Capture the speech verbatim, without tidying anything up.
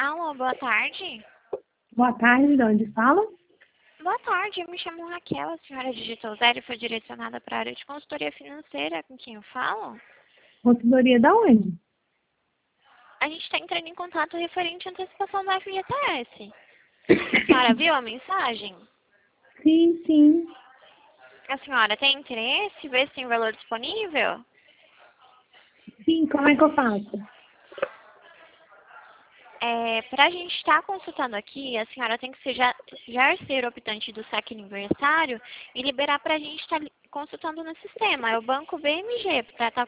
Alô, boa tarde. Boa tarde, de onde fala? Boa tarde, eu me chamo Raquel, a senhora digitou zero e foi direcionada para a área de consultoria financeira, com quem eu falo? Consultoria da onde? A gente está entrando em contato referente à antecipação da F G T S. A senhora viu a mensagem? Sim, sim. A senhora tem interesse? Vê se tem valor disponível? Sim, como é que eu faço? É, para a gente estar consultando aqui, a senhora tem que ser já, já ser optante do saque aniversário e liberar para a gente estar consultando no sistema. É o Banco B M G, para estar